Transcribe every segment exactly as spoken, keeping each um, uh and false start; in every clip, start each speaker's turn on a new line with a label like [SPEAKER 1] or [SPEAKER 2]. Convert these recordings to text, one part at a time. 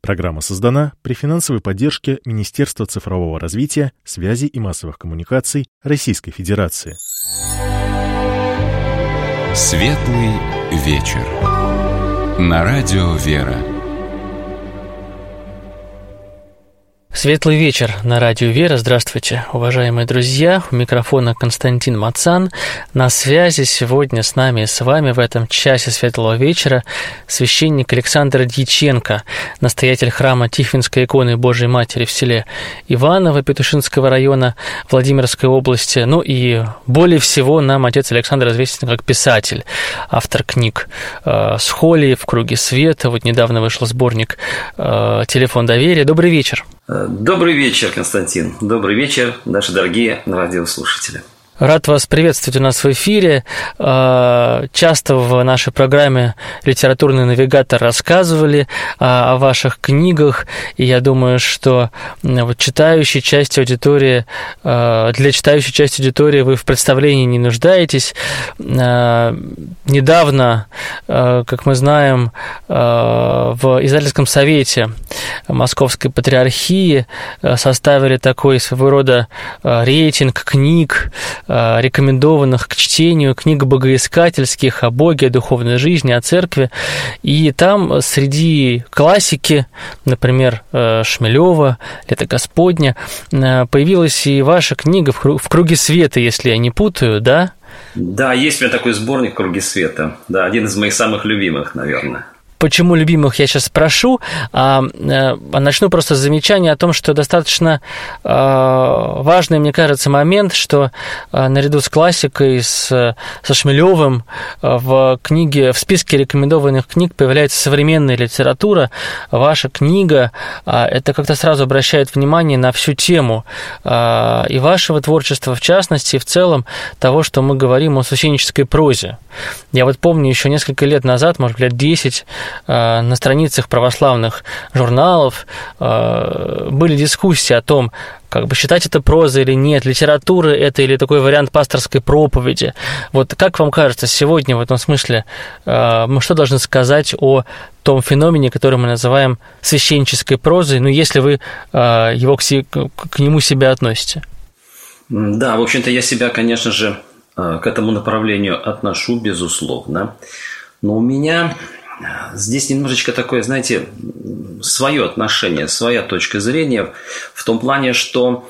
[SPEAKER 1] Программа создана при финансовой поддержке Министерства цифрового развития, связи и массовых коммуникаций Российской Федерации.
[SPEAKER 2] Светлый вечер. На радио «Вера».
[SPEAKER 3] Светлый вечер на радио «Вера». Здравствуйте, уважаемые друзья. У микрофона Константин Мацан. На связи сегодня с нами и с вами в этом часе Светлого вечера священник Александр Дьяченко, настоятель храма Тихвинской иконы Божией Матери в селе Иваново Петушинского района Владимирской области. Ну и более всего нам отец Александр известен как писатель, автор книг «Схолий», «В круге света». Вот недавно вышел сборник «Телефон доверия». Добрый вечер.
[SPEAKER 4] Добрый вечер, Константин. Добрый вечер, наши дорогие радиослушатели.
[SPEAKER 3] Рад вас приветствовать у нас в эфире. Часто в нашей программе «Литературный навигатор» рассказывали о ваших книгах, и я думаю, что вот читающей части аудитории, для читающей части аудитории вы в представлении не нуждаетесь. Недавно, как мы знаем, в Издательском совете Московской Патриархии составили такой своего рода рейтинг книг, рекомендованных к чтению, книг богоискательских о Боге, о духовной жизни, о церкви. И там среди классики, например, Шмелева, «Лето Господня», появилась и ваша книга «В круге света», если я не путаю, да?
[SPEAKER 4] Да, есть у меня такой сборник «В круге света». Да, один из моих самых любимых, наверное.
[SPEAKER 3] Почему любимых, я сейчас спрошу, а, а начну просто с замечания о том, что достаточно а, важный, мне кажется, момент, что а, наряду с классикой, с, со Шмелевым а, в книге, в списке рекомендованных книг появляется современная литература. Ваша книга, а, это как-то сразу обращает внимание на всю тему а, и вашего творчества, в частности, и в целом того, что мы говорим о священнической прозе. Я вот помню еще несколько лет назад, может, лет десять, на страницах православных журналов были дискуссии о том, как бы считать это прозой или нет, литература это или такой вариант пасторской проповеди. Вот как вам кажется, сегодня в этом смысле мы что должны сказать о том феномене, который мы называем священнической прозой, ну, если вы его к, к нему себя относите?
[SPEAKER 4] Да, в общем-то, я себя, конечно же, к этому направлению отношу, безусловно. Но у меня здесь немножечко такое, знаете, свое отношение, своя точка зрения в том плане, что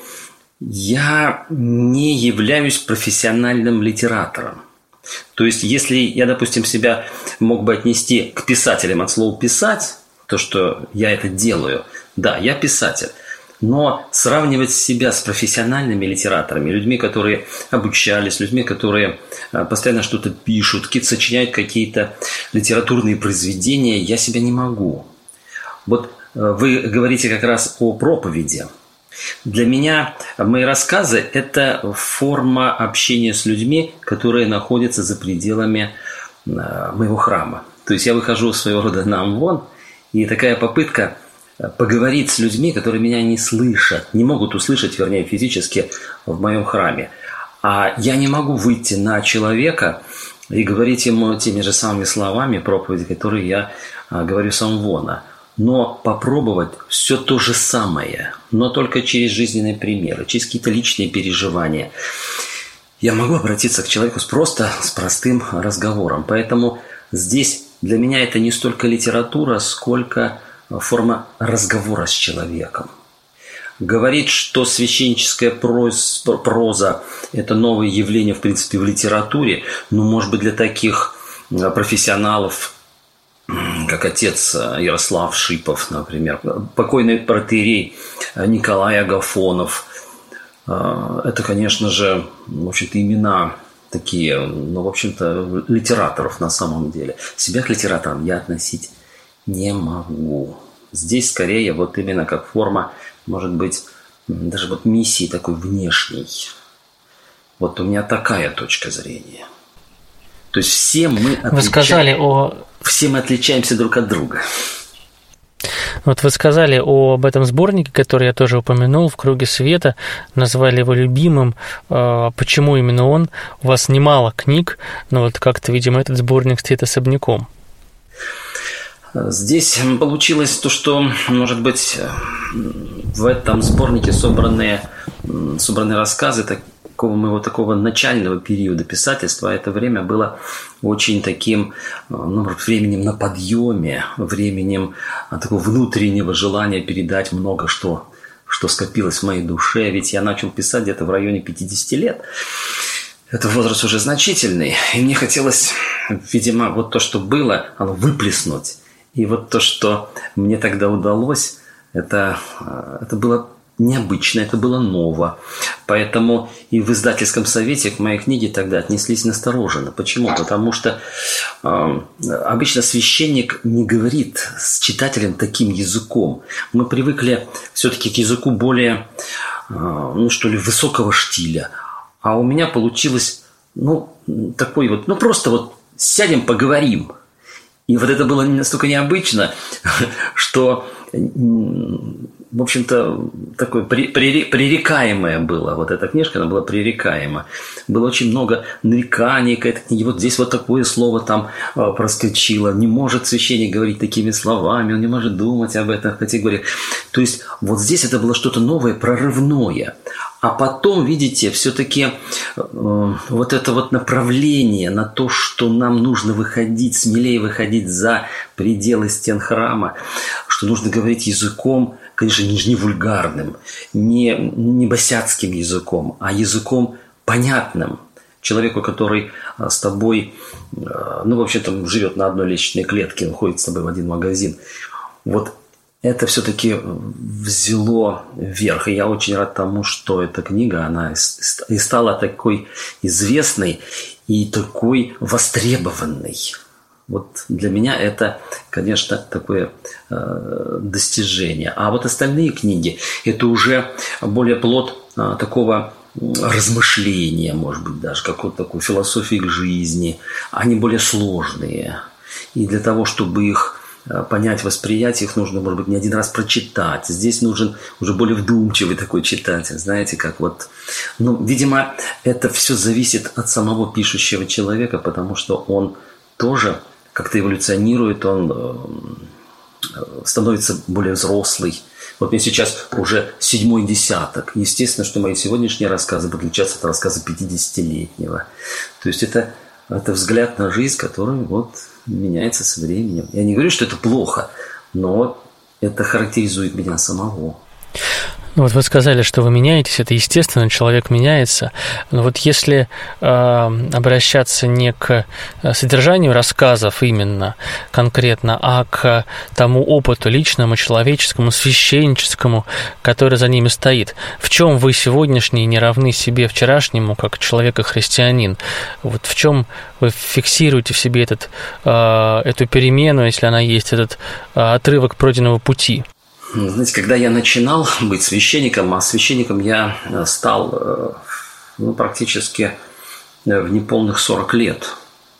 [SPEAKER 4] я не являюсь профессиональным литератором. То есть, если я, допустим, себя мог бы отнести к писателям от слова «писать», то, что я это делаю, да, я писатель. Но сравнивать себя с профессиональными литераторами, людьми, которые обучались, людьми, которые постоянно что-то пишут, сочиняют какие-то литературные произведения, я себя не могу. Вот вы говорите как раз о проповеди. Для меня мои рассказы – это форма общения с людьми, которые находятся за пределами моего храма. То есть я выхожу своего рода на амвон, и такая попытка – поговорить с людьми, которые меня не слышат, не могут услышать, вернее, физически в моем храме. А я не могу выйти на человека и говорить ему теми же самыми словами проповеди, которые я говорю с амвона. Но попробовать все то же самое, но только через жизненные примеры, через какие-то личные переживания. Я могу обратиться к человеку с просто с простым разговором. Поэтому здесь для меня это не столько литература, сколько форма разговора с человеком. Говорить, что священническая проза – это новое явление, в принципе, в литературе, ну, может быть, для таких профессионалов, как отец Ярослав Шипов, например, покойный протоиерей Николай Агафонов. Это, конечно же, в общем-то, имена такие, ну, в общем-то, литераторов на самом деле. Себя к литераторам я относить не могу. Здесь скорее вот именно как форма, может быть, даже вот миссии такой внешней. Вот у меня такая точка зрения. То есть все мы отличаем...
[SPEAKER 3] Вы сказали о...
[SPEAKER 4] Все мы отличаемся друг от друга.
[SPEAKER 3] Вот вы сказали об этом сборнике, который я тоже упомянул, «В круге света», назвали его любимым. Почему именно он? У вас немало книг, но вот как-то, видимо, этот сборник стоит особняком.
[SPEAKER 4] Здесь получилось то, что, может быть, в этом сборнике собранные, собранные рассказы такого моего такого начального периода писательства. Это время было очень таким, ну, временем на подъеме, временем такого внутреннего желания передать много что, что скопилось в моей душе. Ведь я начал писать где-то в районе пятидесяти лет. Это возраст уже значительный. И мне хотелось, видимо, вот то, что было, оно выплеснуть. И вот то, что мне тогда удалось, это, это было необычно, это было ново. Поэтому и в издательском совете к моей книге тогда отнеслись настороженно. Почему? Потому что э, обычно священник не говорит с читателем таким языком. Мы привыкли все-таки к языку более, э, ну что ли, высокого штиля. А у меня получилось, ну, такой вот, ну просто вот сядем, поговорим. И вот это было настолько необычно, что, в общем-то, такое пререкаемое было. Вот эта книжка, она была пререкаема. Было очень много нареканий к этой книге. Вот здесь вот такое слово там проскочило. Не может священник говорить такими словами, он не может думать об этом в категориях. То есть вот здесь это было что-то новое, прорывное. А потом, видите, все-таки э, вот это вот направление на то, что нам нужно выходить, смелее выходить за пределы стен храма, что нужно говорить языком, конечно, не, не вульгарным, не, не босяцким языком, а языком понятным. Человеку, который с тобой, э, ну, вообще там живет на одной лестничной клетке, он ходит с тобой в один магазин. Вот это все-таки взяло верх. И я очень рад тому, что эта книга, она и стала такой известной и такой востребованной. Вот для меня это, конечно, такое э, достижение. А вот остальные книги, это уже более плод э, такого размышления, может быть, даже какой-то такой философии к жизни. Они более сложные. И для того, чтобы их понять, восприять, их нужно, может быть, не один раз прочитать. Здесь нужен уже более вдумчивый такой читатель, знаете, как вот... Ну, видимо, это все зависит от самого пишущего человека, потому что он тоже как-то эволюционирует, он становится более взрослый. Вот мне сейчас уже седьмой десяток. Естественно, что мои сегодняшние рассказы будут отличаться от рассказа пятидесятилетнего. То есть это, это взгляд на жизнь, который вот... меняется со временем. Я не говорю, что это плохо, но это характеризует меня самого.
[SPEAKER 3] Ну вот вы сказали, что вы меняетесь, это естественно, человек меняется. Но вот если э, обращаться не к содержанию рассказов именно конкретно, а к тому опыту личному, человеческому, священническому, который за ними стоит, в чем вы сегодняшний не равны себе вчерашнему, как человек и христианин? Вот в чем вы фиксируете в себе этот, э, эту перемену, если она есть, этот э, отрывок пройденного пути?
[SPEAKER 4] Знаете, когда я начинал быть священником, а священником я стал ну, практически в неполных сорок лет,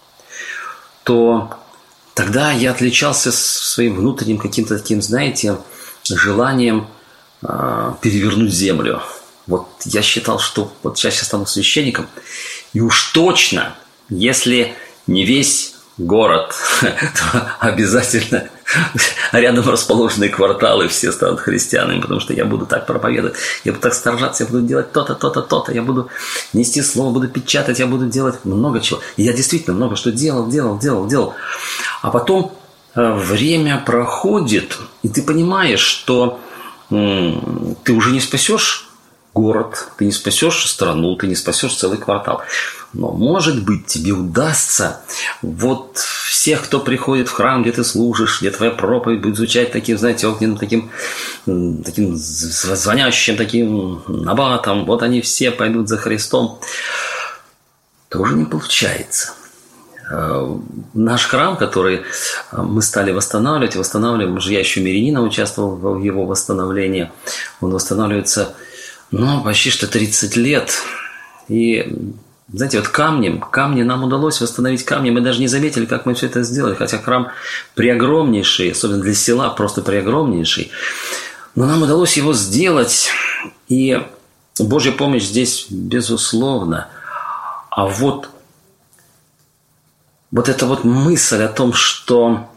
[SPEAKER 4] то тогда я отличался своим внутренним каким-то таким, знаете, желанием перевернуть землю. Вот я считал, что вот сейчас я стану священником, и уж точно, если не весь город, то обязательно рядом расположенные кварталы все станут христианами, потому что я буду так проповедовать, я буду так сторожаться, я буду делать то-то, то-то, то-то, я буду нести слово, буду печатать, я буду делать много чего. И я действительно много что делал, делал, делал, делал. А потом время проходит, и ты понимаешь, что м- ты уже не спасешь город, ты не спасешь страну, ты не спасешь целый квартал. Но, может быть, тебе удастся вот всех, кто приходит в храм, где ты служишь, где твоя проповедь будет звучать таким, знаете, огненным, таким, таким звонящим, таким набатом, вот они все пойдут за Христом. Тоже не получается. Наш храм, который мы стали восстанавливать, восстанавливаем, уже я еще мирянина участвовал в его восстановлении, он восстанавливается, ну, почти что тридцать лет. И, знаете, вот камнем, камни нам удалось восстановить камни. Мы даже не заметили, как мы все это сделали. Хотя храм преогромнейший, особенно для села, просто преогромнейший. Но нам удалось его сделать. И Божья помощь здесь, безусловно. А вот, вот эта вот мысль о том, что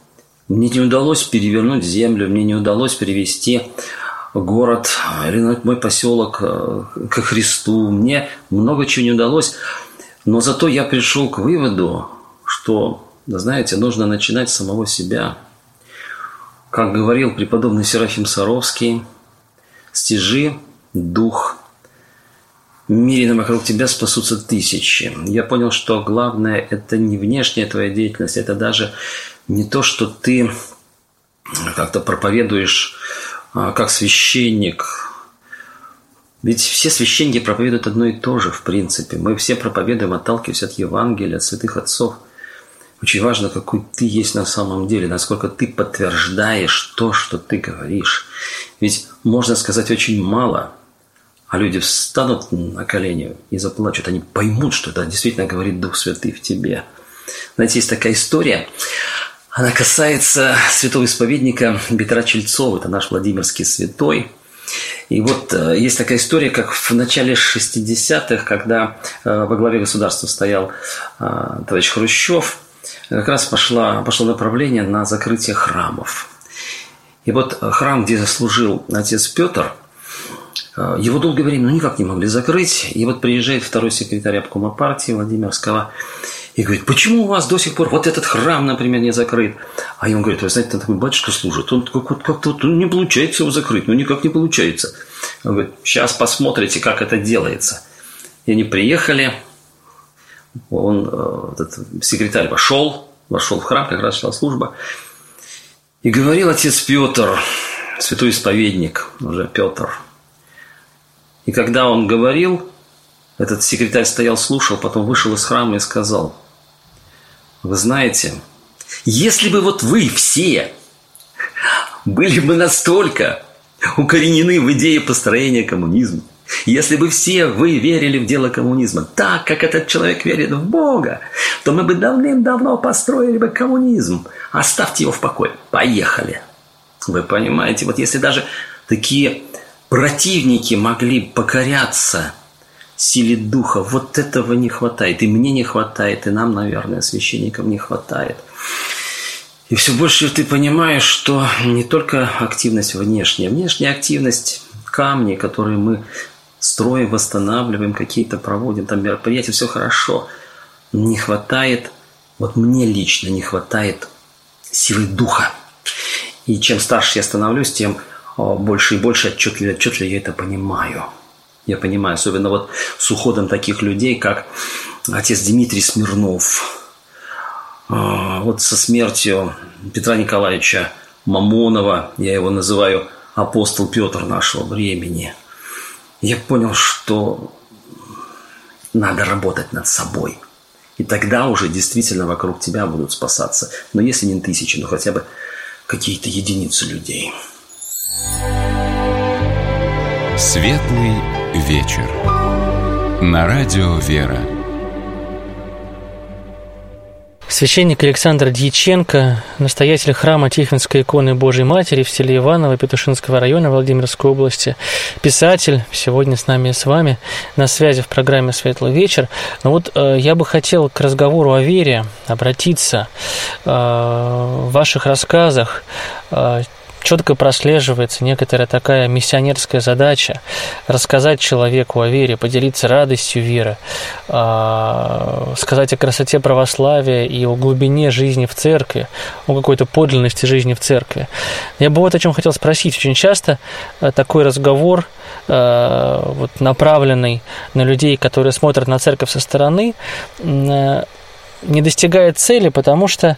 [SPEAKER 4] Мне не удалось перевернуть землю, мне не удалось привести город или мой поселок ко Христу. Мне много чего не удалось, но зато я пришел к выводу, что, знаете, нужно начинать с самого себя. Как говорил преподобный Серафим Саровский, стяжи дух, в мире вокруг тебя спасутся тысячи. Я понял, что главное – это не внешняя твоя деятельность, это даже не то, что ты как-то проповедуешь как священник. Ведь все священники проповедуют одно и то же, в принципе. Мы все проповедуем, отталкиваясь от Евангелия, от святых отцов. Очень важно, какой ты есть на самом деле, насколько ты подтверждаешь то, что ты говоришь. Ведь можно сказать очень мало, а люди встанут на колени и заплачут. Они поймут, что это действительно говорит Дух Святый в тебе. Знаете, есть такая история. Она касается святого исповедника Петра Чельцова. Это наш Владимирский святой. И вот есть такая история, как в начале шестидесятых, когда во главе государства стоял товарищ Хрущев, как раз пошло, пошло направление на закрытие храмов. И вот храм, где служил отец Петр, его долгое время ну, никак не могли закрыть. И вот приезжает второй секретарь обкома партии Владимирского и говорит: почему у вас до сих пор вот этот храм, например, не закрыт? А ему говорит: вы знаете, там такой батюшка служит, он как-то вот, не получается его закрыть, ну никак не получается. Он говорит: сейчас посмотрите, как это делается. И они приехали, он, этот секретарь вошел, вошел в храм, как раз шла служба, и говорил отец Петр, святой исповедник, уже Петр. И когда он говорил, этот секретарь стоял, слушал, потом вышел из храма и сказал: вы знаете, если бы вот вы все были бы настолько укоренены в идее построения коммунизма, если бы все вы верили в дело коммунизма так, как этот человек верит в Бога, то мы бы давным-давно построили бы коммунизм. Оставьте его в покое. Поехали. Вы понимаете, вот если даже такие противники могли покоряться силе духа, вот этого не хватает. И мне не хватает, и нам, наверное, священникам не хватает. И все больше ты понимаешь, что не только активность внешняя. Внешняя активность, камни, которые мы строим, восстанавливаем, какие-то проводим, там мероприятия, все хорошо. Не хватает, вот мне лично не хватает силы духа. И чем старше я становлюсь, тем больше и больше отчетливо, отчетливо я это понимаю. Я понимаю, особенно вот с уходом таких людей, как отец Дмитрий Смирнов. Вот со смертью Петра Николаевича Мамонова, я его называю апостол Петр нашего времени, я понял, что надо работать над собой. И тогда уже действительно вокруг тебя будут спасаться. Но если не тысячи, но хотя бы какие-то единицы людей.
[SPEAKER 2] Светлый вечер. На радио «Вера».
[SPEAKER 3] Священник Александр Дьяченко, настоятель храма Тихвинской иконы Божией Матери в селе Иваново Петушинского района Владимирской области, писатель, сегодня с нами и с вами на связи в программе «Светлый вечер». Но вот э, я бы хотел к разговору о вере обратиться. Э, в ваших рассказах э, четко прослеживается некоторая такая миссионерская задача рассказать человеку о вере, поделиться радостью веры, сказать о красоте православия и о глубине жизни в церкви, о какой-то подлинности жизни в церкви. Я бы вот о чем хотел спросить. Очень часто такой разговор, вот, направленный на людей, которые смотрят на церковь со стороны, не достигает цели, потому что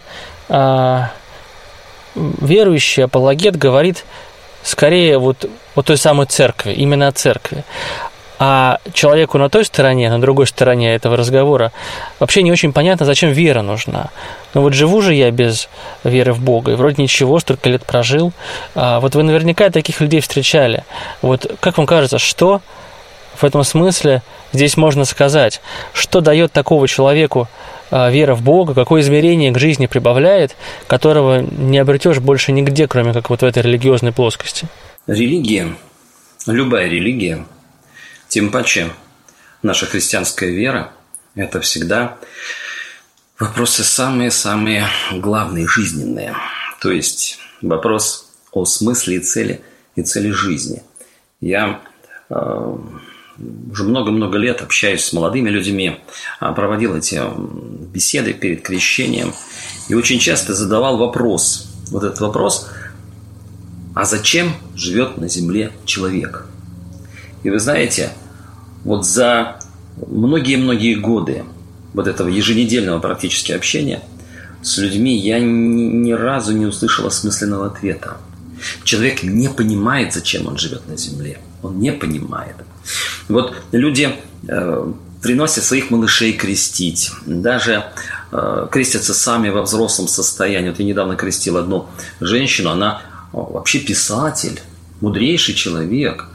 [SPEAKER 3] верующий апологет говорит скорее вот о той самой церкви, именно о церкви. А человеку на той стороне, на другой стороне этого разговора вообще не очень понятно, зачем вера нужна. Ну вот живу же я без веры в Бога, и вроде ничего, столько лет прожил. А вот вы наверняка таких людей встречали. Вот как вам кажется, что в этом смысле здесь можно сказать? Что дает такого человеку вера в Бога, какое измерение к жизни прибавляет, которого не обретешь больше нигде, кроме как вот в этой религиозной плоскости?
[SPEAKER 4] Религия, любая религия, тем паче наша христианская вера, это всегда вопросы самые-самые главные, жизненные. то есть вопрос о смысле и цели, и цели жизни. Я э, уже много-много лет общаюсь с молодыми людьми, проводил эти беседы перед крещением и очень часто задавал вопрос, вот этот вопрос, а зачем живет на земле человек? И вы знаете, вот за многие-многие годы вот этого еженедельного практически общения с людьми я ни, ни разу не услышал осмысленного ответа. Человек не понимает, зачем он живет на земле. Он не понимает. Вот люди э, приносят своих малышей крестить. Даже э, крестятся сами во взрослом состоянии. Вот я недавно крестил одну женщину. Она э, вообще писатель, мудрейший человек.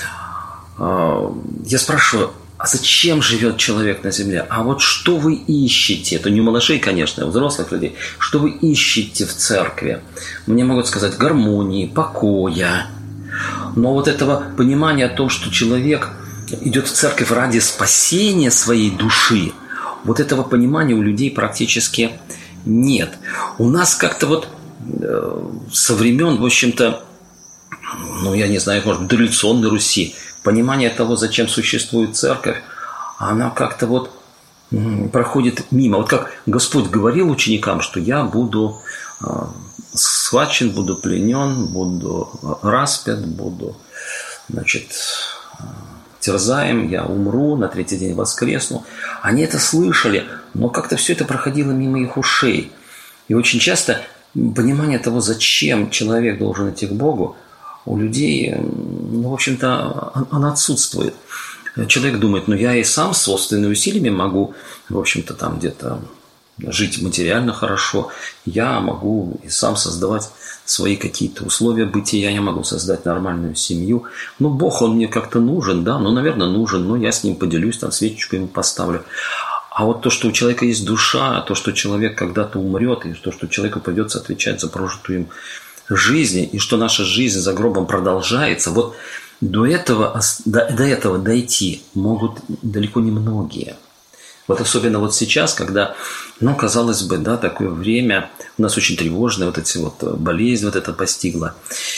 [SPEAKER 4] Э, я спрашиваю, а зачем живет человек на земле? А вот что вы ищете? Это не у малышей, конечно, а у взрослых людей. Что вы ищете в церкви? Мне могут сказать гармонии, покоя. Но вот этого понимания о том, что человек идет в церковь ради спасения своей души, вот этого понимания у людей практически нет. У нас как-то вот со времен, в общем-то, ну, я не знаю, может быть, дореволюционной Руси, понимание того, зачем существует церковь, она как-то вот проходит мимо. Вот как Господь говорил ученикам, что я буду схвачен, буду пленен, буду распят, буду, значит, терзаем, я умру, на третий день воскресну. Они это слышали, но как-то все это проходило мимо их ушей. И очень часто понимание того, зачем человек должен идти к Богу, у людей, ну, в общем-то, оно отсутствует. Человек думает, ну, я и сам собственными усилиями могу, в общем-то, там где-то жить материально хорошо. Я могу и сам создавать свои какие-то условия бытия. Я могу создать нормальную семью. Ну, Бог, Он мне как-то нужен, да, ну, наверное, нужен. Ну, я с Ним поделюсь, там, свечечку Ему поставлю. А вот то, что у человека есть душа, то, что человек когда-то умрет, и то, что человеку придется отвечать за прожитую им жизни, и что наша жизнь за гробом продолжается, вот до этого, до, до этого дойти могут далеко не многие. Вот особенно вот сейчас, когда, ну, казалось бы, да, такое время, у нас очень тревожное, вот эти вот болезнь вот это постигла.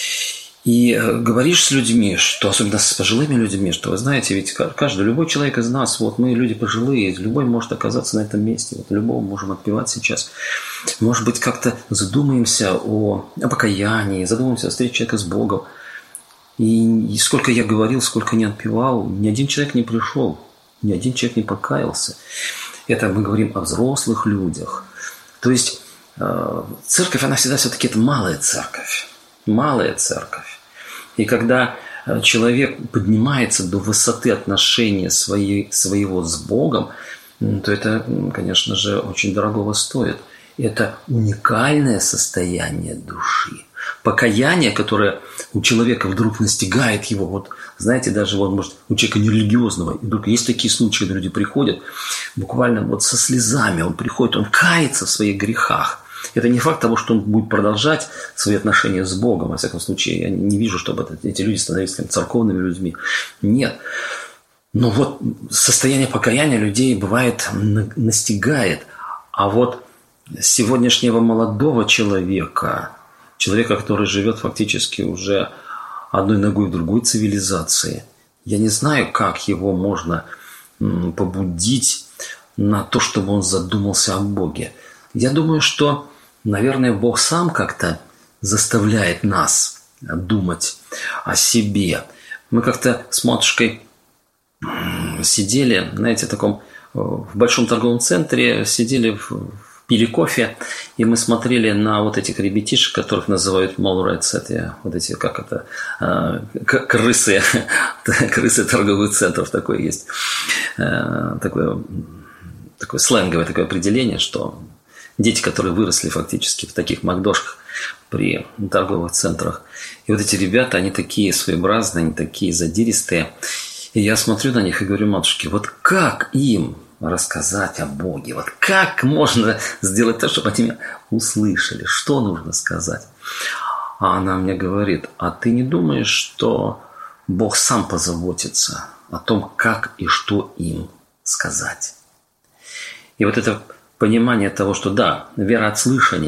[SPEAKER 4] И говоришь с людьми, что особенно с пожилыми людьми, что вы знаете, ведь каждый, любой человек из нас, вот мы люди пожилые, любой может оказаться на этом месте, вот любого можем отпевать сейчас. Может быть, как-то задумаемся о, о покаянии, задумаемся о встрече человека с Богом. И, и сколько я говорил, сколько не отпевал, ни один человек не пришел, ни один человек не покаялся. Это мы говорим о взрослых людях. То есть э, церковь, она всегда все-таки это малая церковь. Малая церковь. И когда человек поднимается до высоты отношения своей, своего с Богом, то это, конечно же, очень дорогого стоит. Это уникальное состояние души. Покаяние, которое у человека вдруг настигает его, вот, знаете, даже вот, может, у человека нерелигиозного, и вдруг есть такие случаи, когда люди приходят, буквально вот со слезами, он приходит, он кается в своих грехах. Это не факт того, что он будет продолжать свои отношения с Богом. Во всяком случае, я не вижу, чтобы это, эти люди становились церковными людьми. Нет. Но вот состояние покаяния людей бывает настигает. А вот сегодняшнего молодого человека, человека, который живет фактически уже одной ногой в другой цивилизации, я не знаю, как его можно побудить на то, чтобы он задумался о Боге. Я думаю, что, наверное, Бог сам как-то заставляет нас думать о себе. Мы как-то с матушкой сидели, знаете, в таком в большом торговом центре, сидели, пили кофе, и мы смотрели на вот этих ребятишек, которых называют молрец, это вот эти, как это, крысы, крысы торговых центров, такое есть, такое, такое сленговое такое определение, что дети, которые выросли фактически в таких макдошках при торговых центрах. И вот эти ребята, они такие своеобразные, они такие задиристые. И я смотрю на них и говорю, матушки, вот как им рассказать о Боге? Вот как можно сделать так, чтобы они меня услышали? Что нужно сказать? А она мне говорит, а ты не думаешь, что Бог сам позаботится о том, как и что им сказать? И вот это понимание того, что да, вера от слышания,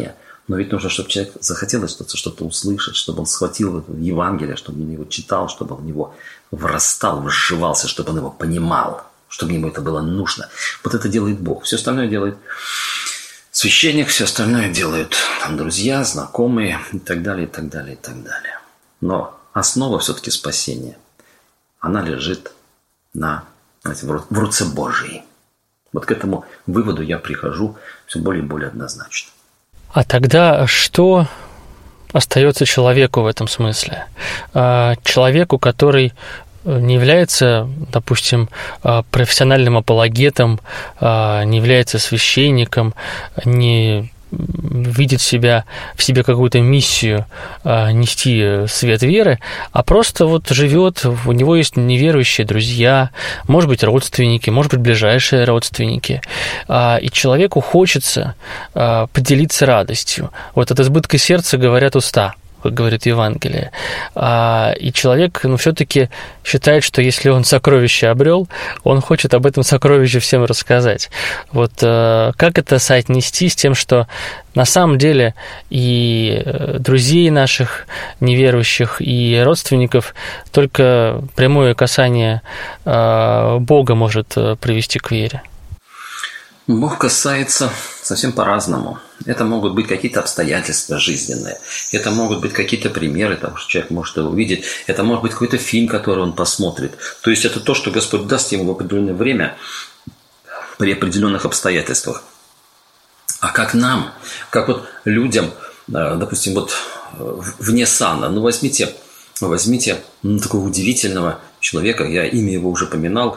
[SPEAKER 4] Но ведь нужно, чтобы человек захотел что-то, что-то услышать, чтобы он схватил это Евангелие, чтобы он его читал, чтобы он в него врастал, вживался, чтобы он его понимал, чтобы ему это было нужно. Вот это делает Бог. Все остальное делает священник, все остальное делают там, друзья, знакомые и так далее, и так далее, и так далее. Но основа все-таки спасения, она лежит на, знаете, в руце Божьей. Вот к этому выводу я прихожу все более и более однозначно.
[SPEAKER 3] А тогда что остается человеку в этом смысле? Человеку, который не является, допустим, профессиональным апологетом, не является священником, не видит себя, в себе какую-то миссию нести свет веры, а просто вот живет, у него есть неверующие друзья, может быть, родственники, может быть, ближайшие родственники, и человеку хочется поделиться радостью. Вот от избытка сердца говорят уста, как говорит Евангелие. И человек, ну, все-таки считает, что если он сокровище обрел, он хочет об этом сокровище всем рассказать. Вот как это соотнести с тем, что на самом деле и друзей наших неверующих, и родственников только прямое касание Бога может привести к вере?
[SPEAKER 4] Бог касается совсем по-разному. Это могут быть какие-то обстоятельства жизненные. Это могут быть какие-то примеры, того, что человек может увидеть. Это может быть какой-то фильм, который он посмотрит. То есть это то, что Господь даст ему в определенное время при определенных обстоятельствах. А как нам, как вот людям, допустим, вот вне сана, ну возьмите, возьмите ну, такого удивительного человека, я имя его уже поминал,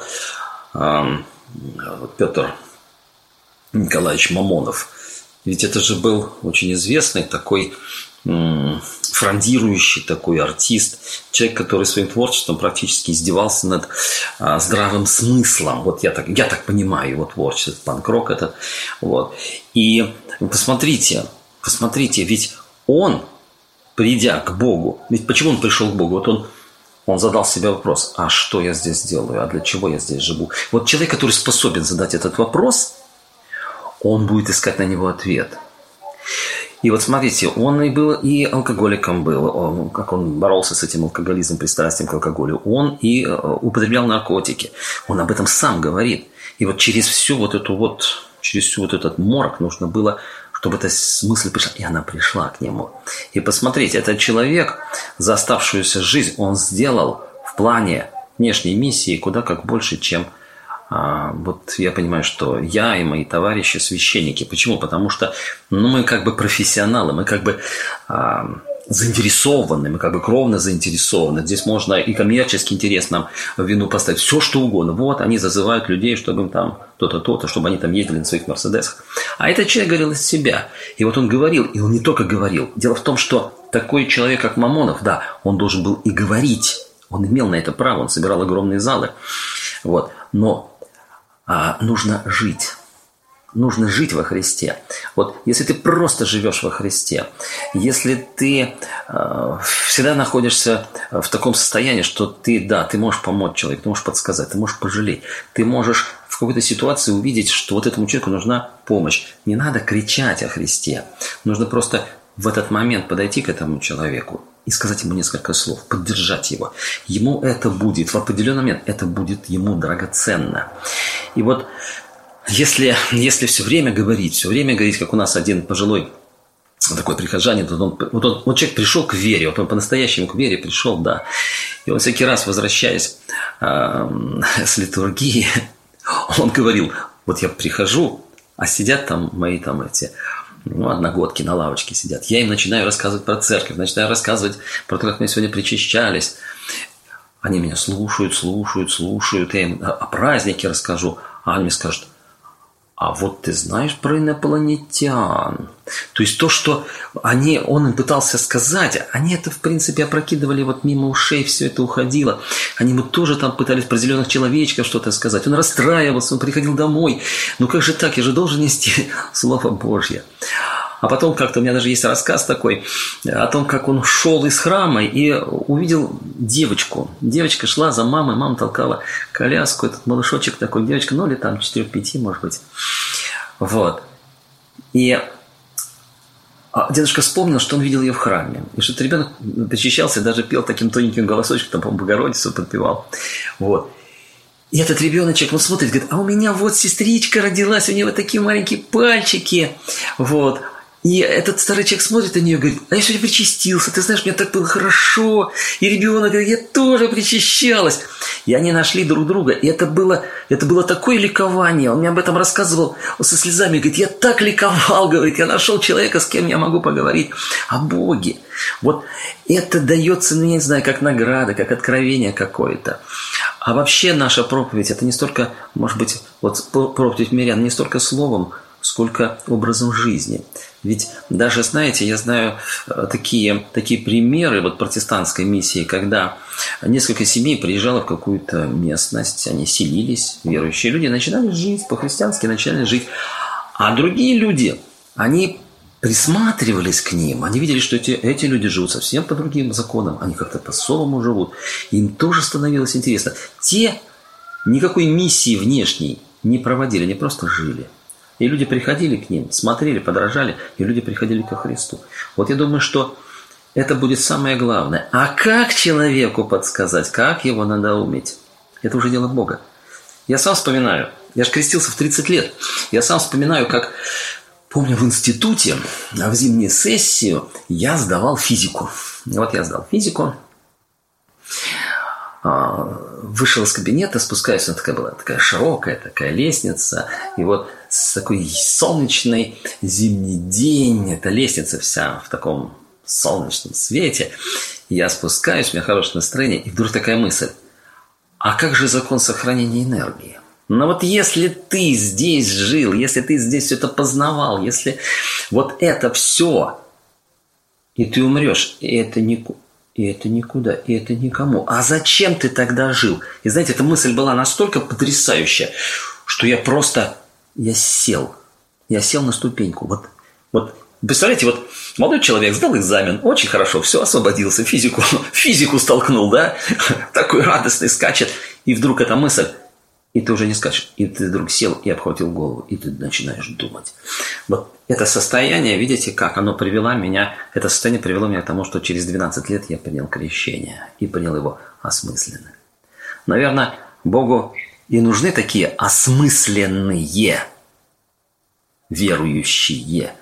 [SPEAKER 4] Петр Николаевич Мамонов. Ведь это же был очень известный такой м- фрондирующий такой артист, человек, который своим творчеством практически издевался над а, здравым смыслом. Вот я так, я так понимаю его творчество, панк-рок этот. Вот. И посмотрите, посмотрите, ведь он, придя к Богу, ведь почему он пришел к Богу? Вот он Он задал себе вопрос, а что я здесь делаю, а для чего я здесь живу? Вот человек, который способен задать этот вопрос, он будет искать на него ответ. И вот смотрите, он и был, и алкоголиком был, он, как он боролся с этим алкоголизмом, пристрастием к алкоголю. Он и употреблял наркотики. Он об этом сам говорит. И вот через всю вот эту вот, через всю вот этот морок нужно было, чтобы эта мысль пришла, и она пришла к нему. И посмотрите, этот человек за оставшуюся жизнь, он сделал в плане внешней миссии куда как больше, чем а, вот я понимаю, что я и мои товарищи священники. Почему? Потому что ну, мы как бы профессионалы, мы как бы а, заинтересованы, мы как бы кровно заинтересованы. Здесь можно и коммерческий интерес нам в вину поставить, все что угодно. Вот они зазывают людей, чтобы им там то-то, то-то, чтобы они там ездили на своих мерседесах. А этот человек говорил из себя. И вот он говорил, и он не только говорил. Дело в том, что такой человек, как Мамонов, да, он должен был и говорить. Он имел на это право, он собирал огромные залы. Вот. Но а, нужно жить. Нужно жить во Христе. Вот если ты просто живешь во Христе, если ты э, всегда находишься в таком состоянии, что ты, да, ты можешь помочь человеку, ты можешь подсказать, ты можешь пожалеть, ты можешь в какой-то ситуации увидеть, что вот этому человеку нужна помощь. Не надо кричать о Христе. Нужно просто в этот момент подойти к этому человеку и сказать ему несколько слов, поддержать его. Ему это будет, в определенный момент это будет ему драгоценно. И вот Если, если все время говорить, все время говорить, как у нас один пожилой такой прихожанин, вот он, вот он, вот человек пришел к вере, вот он по-настоящему к вере пришел, да. И он всякий раз, возвращаясь э, с литургии, он говорил, вот я прихожу, а сидят там мои там эти, ну, одногодки на лавочке сидят. Я им начинаю рассказывать про церковь, начинаю рассказывать про то, как мы сегодня причащались. Они меня слушают, слушают, слушают. Я им о празднике расскажу, а они мне скажут, а вот ты знаешь про инопланетян. То есть то, что они, он им пытался сказать, они это, в принципе, опрокидывали вот мимо ушей, все это уходило. Они ему тоже там пытались про зеленых человечков что-то сказать. Он расстраивался, он приходил домой. Ну как же так, я же должен нести Слово Божье. А потом как-то у меня даже есть рассказ такой о том, как он шел из храма и увидел девочку. Девочка шла за мамой, мама толкала коляску, этот малышочек такой, девочка, ну, лет там четыре-пять, может быть. Вот. И А дедушка вспомнил, что он видел ее в храме. И что ребенок причащался, даже пел таким тоненьким голосочком, там, по-моему, Богородицу подпевал. Вот. И этот ребеночек, он смотрит, говорит, а у меня вот сестричка родилась, у нее вот такие маленькие пальчики. Вот. И этот старый человек смотрит на нее и говорит, а я сегодня причастился, ты знаешь, мне так было хорошо. И ребенок говорит, я тоже причащалась. И они нашли друг друга. И это было, это было такое ликование. Он мне об этом рассказывал со слезами. Говорит, я так ликовал, говорит, я нашел человека, с кем я могу поговорить о Боге. Вот это дается, ну, я не знаю, как награда, как откровение какое-то. А вообще наша проповедь, это не столько, может быть, вот проповедь мирян, не столько словом, сколько образом жизни. Ведь даже, знаете, я знаю такие, такие примеры вот протестантской миссии, когда несколько семей приезжало в какую-то местность, они селились, верующие люди, начинали жить по-христиански, начинали жить. А другие люди, они присматривались к ним, они видели, что эти, эти люди живут совсем по другим законам, они как-то по-особому живут. Им тоже становилось интересно. Те никакой миссии внешней не проводили, они просто жили. И люди приходили к ним, смотрели, подражали, и люди приходили ко Христу. Вот я думаю, что это будет самое главное. А как человеку подсказать, как его надоумить? Это уже дело Бога. Я сам вспоминаю, я же крестился в тридцать лет, я сам вспоминаю, как, помню, в институте, в зимнюю сессию я сдавал физику. И вот я сдал физику, вышел из кабинета, спускаюсь, она такая была такая широкая, такая лестница, и вот с такой солнечный зимний день, эта лестница вся в таком солнечном свете, я спускаюсь, у меня хорошее настроение, и вдруг такая мысль, а как же закон сохранения энергии? Но вот если ты здесь жил, если ты здесь все это познавал, если вот это все, и ты умрешь, и это не... И это никуда, и это никому. А зачем ты тогда жил? И знаете, эта мысль была настолько потрясающая, что я просто, я сел. Я сел на ступеньку. Вот, вот, представляете, вот молодой человек сдал экзамен, очень хорошо, все, освободился, физику, физику столкнул, да? Такой радостный, скачет. И вдруг эта мысль, и ты уже не скачешь. И ты вдруг сел и обхватил голову, и ты начинаешь думать. Вот это состояние, видите, как оно привело меня, это состояние привело меня к тому, что через двенадцать лет я принял крещение и принял его осмысленно. Наверное, Богу и нужны такие осмысленные верующие.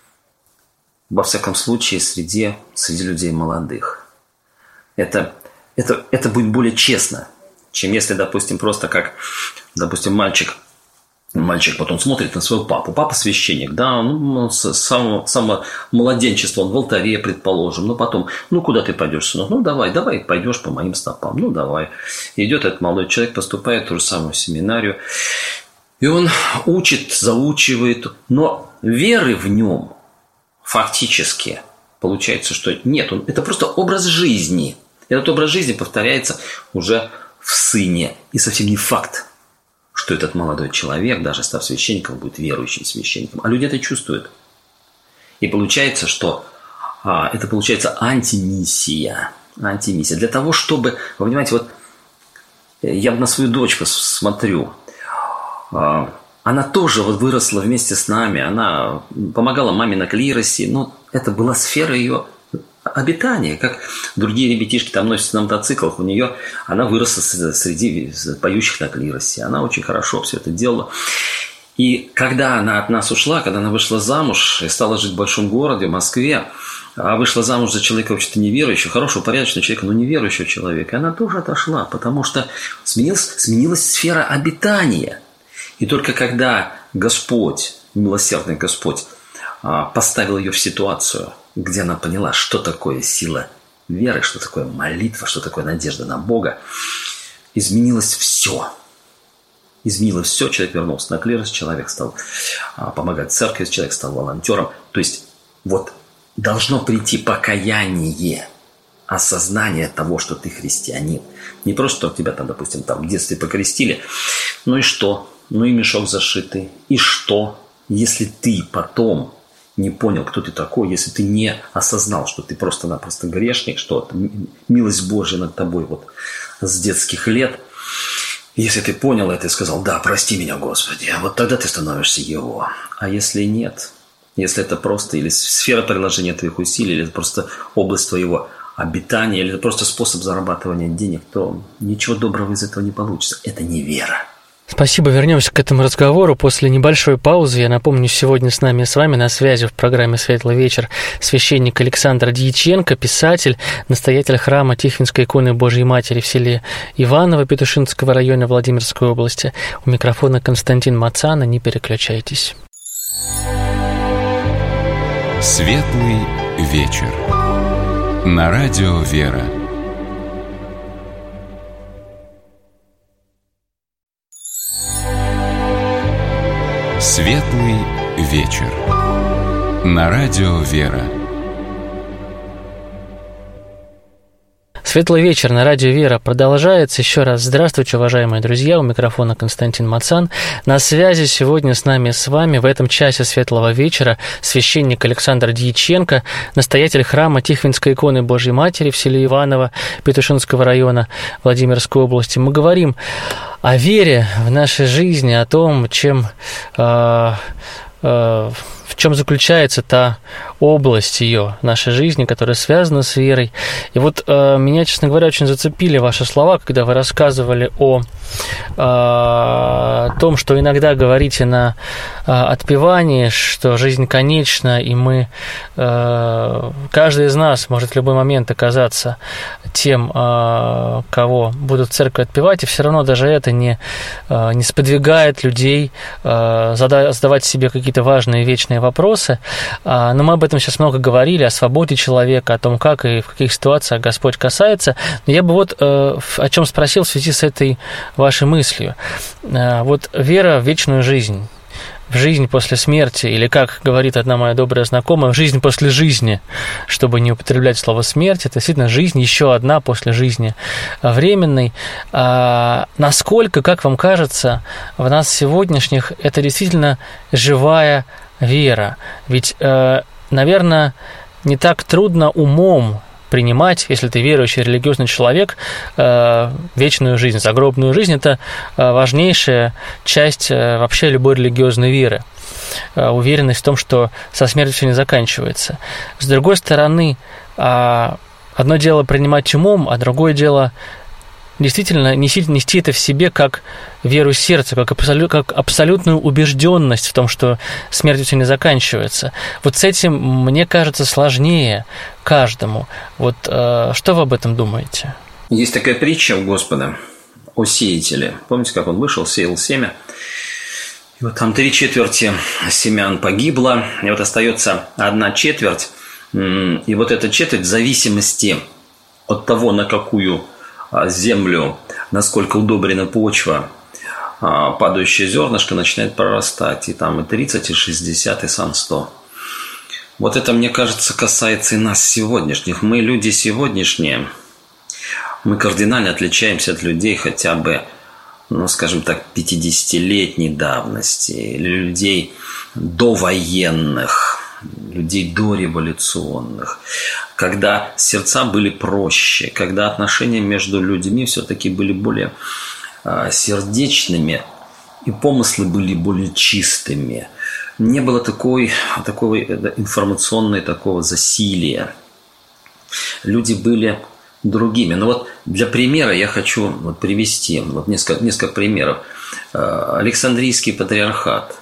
[SPEAKER 4] Во всяком случае, среди, среди людей молодых. Это, это, это будет более честно, чем если, допустим, просто как, допустим, мальчик, мальчик потом смотрит на своего папу. Папа священник, да, ну, с самого, самого младенчества, он в алтаре, предположим. Ну, потом, ну, куда ты пойдешь, сынок? Ну, давай, давай, пойдешь по моим стопам. Ну, давай. И идет этот молодой человек, поступает в ту же самую семинарию. И он учит, заучивает. Но веры в нем фактически получается, что нет. Он, это просто образ жизни. Этот образ жизни повторяется уже в сыне. И совсем не факт, что этот молодой человек, даже став священником, будет верующим священником. А люди это чувствуют. И получается, что а, это получается антимиссия. Антимиссия. Для того, чтобы... Вы понимаете, вот я на свою дочку смотрю. А, она тоже вот выросла вместе с нами. Она помогала маме на клиросе. Но это была сфера ее обитание, как другие ребятишки там носятся на мотоциклах, у нее, она выросла среди поющих на клиросе, она очень хорошо все это делала. И когда она от нас ушла, когда она вышла замуж и стала жить в большом городе, в Москве, а вышла замуж за человека вообще-то неверующего, хорошего, порядочного человека, но неверующего человека, и она тоже отошла, потому что сменилась, сменилась сфера обитания. И только когда Господь, милосердный Господь, поставил ее в ситуацию, где она поняла, что такое сила веры, что такое молитва, что такое надежда на Бога, изменилось все. Изменилось все, человек вернулся на клирос, человек стал помогать церкви, человек стал волонтером. То есть вот должно прийти покаяние, осознание того, что ты христианин. Не просто, что тебя там, допустим, там в детстве покрестили, ну и что? Ну и мешок зашитый. И что, если ты потом не понял, кто ты такой, если ты не осознал, что ты просто-напросто грешник, что милость Божья над тобой вот с детских лет, если ты понял это и сказал, да, прости меня, Господи, вот тогда ты становишься Его. А если нет, если это просто или сфера приложения твоих усилий, или это просто область твоего обитания, или это просто способ зарабатывания денег, то ничего доброго из этого не получится. Это не вера.
[SPEAKER 3] Спасибо. Вернемся к этому разговору после небольшой паузы. Я напомню, сегодня с нами с вами на связи в программе «Светлый вечер» священник Александр Дьяченко, писатель, настоятель храма Тихвинской иконы Божьей Матери в селе Иваново Петушинского района Владимирской области. У микрофона Константин Мацана. Не переключайтесь.
[SPEAKER 2] «Светлый вечер» на радио «Вера». «Светлый вечер» на радио «Вера».
[SPEAKER 3] Светлый вечер на радио «Вера» продолжается. Еще раз здравствуйте, уважаемые друзья. У микрофона Константин Мацан. На связи сегодня с нами с вами в этом часе Светлого вечера священник Александр Дьяченко, настоятель храма Тихвинской иконы Божьей Матери в селе Иваново Петушинского района Владимирской области. Мы говорим о вере в нашей жизни, о том, чем, э, э, в чем заключается та область ее нашей жизни, которая связана с верой. И вот э, меня, честно говоря, очень зацепили ваши слова, когда вы рассказывали о, о том, что иногда говорите на э, отпевании, что жизнь конечна, и мы, э, каждый из нас может в любой момент оказаться тем, э, кого будут в церкви отпевать, и все равно даже это не, э, не сподвигает людей э, задавать себе какие-то важные вечные вопросы. Э, но мы об этом сейчас много говорили, о свободе человека, о том, как и в каких ситуациях Господь касается. Но я бы вот э, о чем спросил в связи с этой вашей мыслью. Э, вот вера в вечную жизнь, в жизнь после смерти, или, как говорит одна моя добрая знакомая, в жизнь после жизни, чтобы не употреблять слово «смерть», это действительно жизнь, еще одна после жизни временной. А насколько, как вам кажется, в нас сегодняшних это действительно живая вера? Ведь э, наверное, не так трудно умом принимать, если ты верующий религиозный человек, э, вечную жизнь, загробную жизнь. Это э, важнейшая часть э, вообще любой религиозной веры. Э, уверенность в том, что со смертью все не заканчивается. С другой стороны, э, одно дело принимать умом, а другое дело действительно нести, нести это в себе как веру сердца, как, абсолют, как абсолютную убежденность в том, что смертью все не заканчивается. Вот с этим, мне кажется, сложнее каждому. Вот э, что вы об этом думаете?
[SPEAKER 4] Есть такая притча у Господа о сеятеле. Помните, как он вышел, сеял семя? И вот там три четверти семян погибло, и вот остается одна четверть. И вот эта четверть в зависимости от того, на какую землю, насколько удобрена почва, падающее зернышко начинает прорастать. И там и тридцать, и шестьдесят, и сам сто. Вот это, мне кажется, касается и нас сегодняшних. Мы, люди сегодняшние, мы кардинально отличаемся от людей хотя бы, ну, скажем так, пятидесятилетней давности, или людей довоенных, людей дореволюционных, когда сердца были проще, когда отношения между людьми все-таки были более э, сердечными, и помыслы были более чистыми. Не было такой, такого информационного такого засилия. Люди были другими. Но вот для примера я хочу вот привести вот несколько, несколько примеров. Александрийский патриархат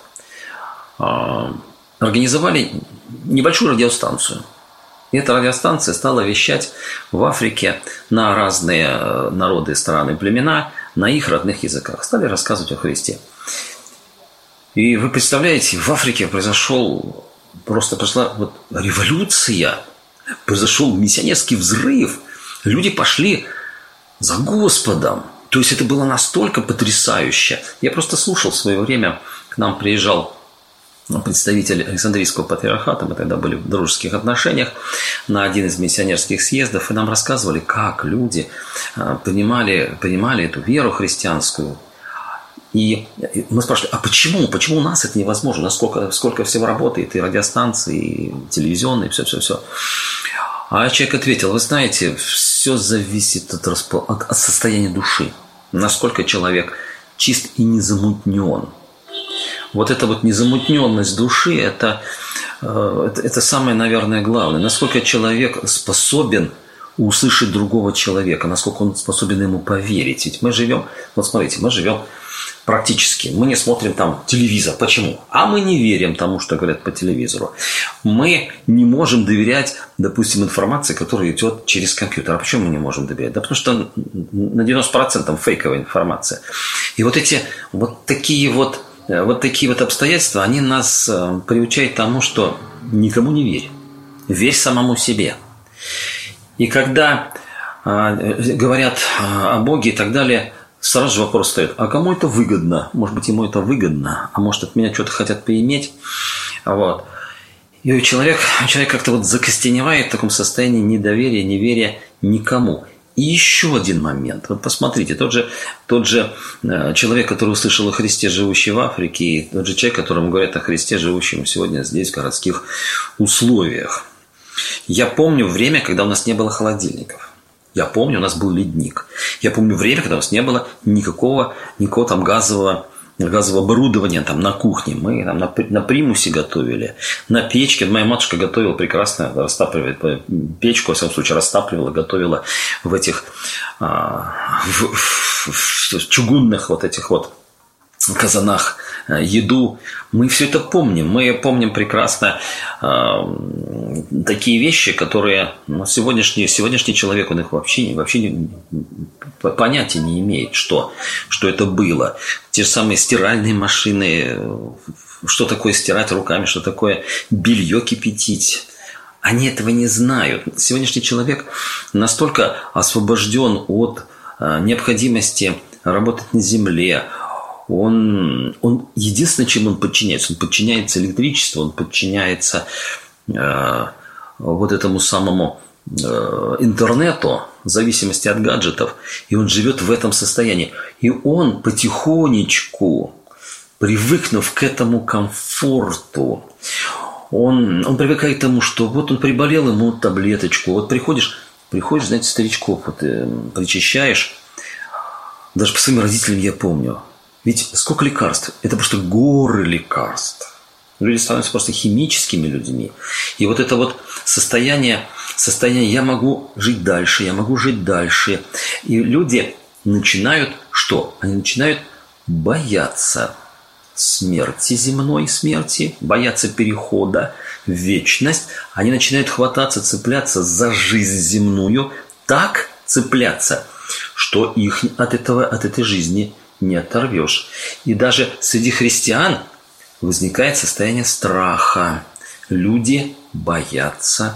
[SPEAKER 4] организовали небольшую радиостанцию. И эта радиостанция стала вещать в Африке на разные народы, страны, племена, на их родных языках. Стали рассказывать о Христе. И вы представляете, в Африке произошел, просто прошла вот революция, произошел миссионерский взрыв. Люди пошли за Господом. То есть это было настолько потрясающе. Я просто слушал в свое время, к нам приезжал представитель Александрийского патриархата, мы тогда были в дружеских отношениях, на один из миссионерских съездов, и нам рассказывали, как люди понимали, понимали эту веру христианскую. И мы спрашивали, а почему? Почему у нас это невозможно? Насколько сколько всего работает, и радиостанции, и телевизионные, и все-все-все. А человек ответил, вы знаете, все зависит от, распо... от состояния души. Насколько человек чист и незамутнен. Вот эта вот незамутненность души, это это, это самое, наверное, главное. Насколько человек способен услышать другого человека, насколько он способен ему поверить. Ведь мы живем, вот смотрите, мы живем практически. Мы не смотрим там телевизор. Почему? А мы не верим тому, что говорят по телевизору. Мы не можем доверять, допустим, информации, которая идет через компьютер. А почему мы не можем доверять? Да потому что на девяносто процентов фейковая информация. И вот эти вот такие вот, вот такие вот обстоятельства, они нас приучают к тому, что никому не верь. Верь самому себе. И когда э, говорят о Боге и так далее, сразу же вопрос стоит, а кому это выгодно? Может быть, ему это выгодно, а может, от меня что-то хотят поиметь. Вот. И человек, человек как-то вот закостеневает в таком состоянии недоверия, неверия никому. И еще один момент. Вот посмотрите, тот же, тот же человек, который услышал о Христе, живущий в Африке, и тот же человек, которому говорят о Христе, живущем сегодня здесь, в городских условиях. Я помню время, когда у нас не было холодильников. Я помню, у нас был ледник. Я помню время, когда у нас не было никакого, никакого там газового, газового оборудования там, на кухне. Мы там, на, на примусе готовили, на печке. Моя матушка готовила прекрасно, растапливает печку, во всяком случае, растапливала, готовила в этих а, в, в, в чугунных вот этих вот казанах еду. Мы все это помним. Мы помним прекрасно э, такие вещи, которые ну, сегодняшний, сегодняшний человек, он их вообще, вообще не, понятия не имеет, что, что это было. Те же самые стиральные машины, что такое стирать руками, что такое белье кипятить. Они этого не знают. Сегодняшний человек настолько освобожден от э, необходимости работать на земле. Он, он единственное, чем он подчиняется, он подчиняется электричеству, он подчиняется э, вот этому самому э, интернету, в зависимости от гаджетов, и он живет в этом состоянии. И он потихонечку, привыкнув к этому комфорту, он, он привыкает к тому, что вот он приболел, ему таблеточку. Вот приходишь, приходишь, знаете, старичков, вот, э, причащаешь, даже по своим родителям я помню. Ведь сколько лекарств? Это просто горы лекарств. Люди становятся просто химическими людьми. И вот это вот состояние, состояние «я могу жить дальше, я могу жить дальше». И люди начинают что? Они начинают бояться смерти, земной смерти, бояться перехода в вечность. Они начинают хвататься, цепляться за жизнь земную, так цепляться, что их от этого, от этой жизни не оторвешь. И даже среди христиан возникает состояние страха. Люди боятся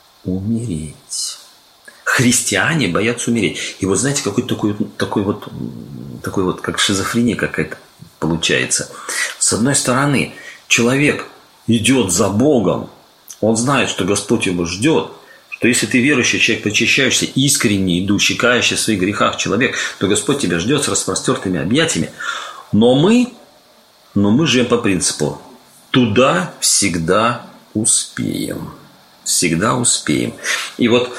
[SPEAKER 4] умереть. Христиане боятся умереть. И вот знаете, какой такой, такой вот, такой вот, как шизофрения какая-то получается. С одной стороны, человек идет за Богом, он знает, что Господь его ждет, что если ты верующий человек, причащающийся, искренне, идущий, кающий в своих грехах человек, то Господь тебя ждет с распростертыми объятиями. Но мы, но мы живем по принципу «туда всегда успеем». Всегда успеем. И вот